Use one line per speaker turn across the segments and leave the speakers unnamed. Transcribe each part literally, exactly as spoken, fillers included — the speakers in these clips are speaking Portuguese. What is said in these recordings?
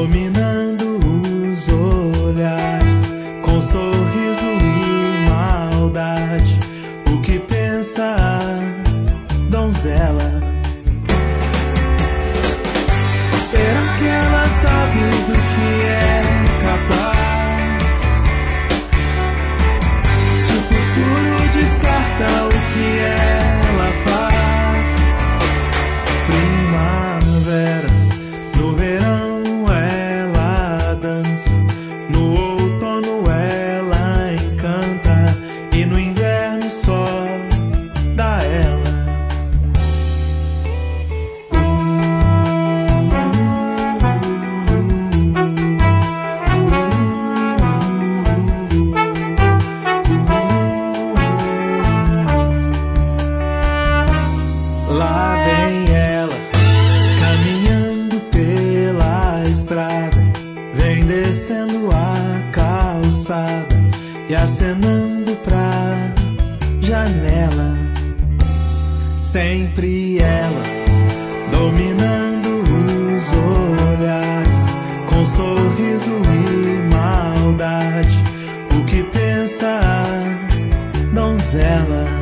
dominando os olhares, com sorriso e maldade. O que pensa a donzela? Será que ela sabe do que é capaz? Se o futuro descarta o que ela faz. Primavera, no verão ela dança, no outono ela encanta, e no inverno só dá ela. Lá vem ela, caminhando pela estrada, vem descendo a calçada e acenando pra janela. Sempre ela, dominando os olhares, com sorriso e maldade. O que pensa a donzela?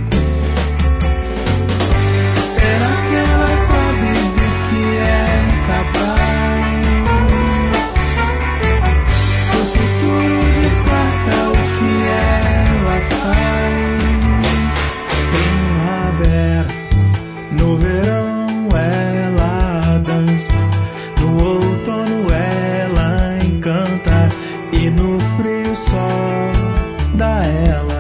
No verão ela dança, no outono ela encanta, e no frio só dá ela.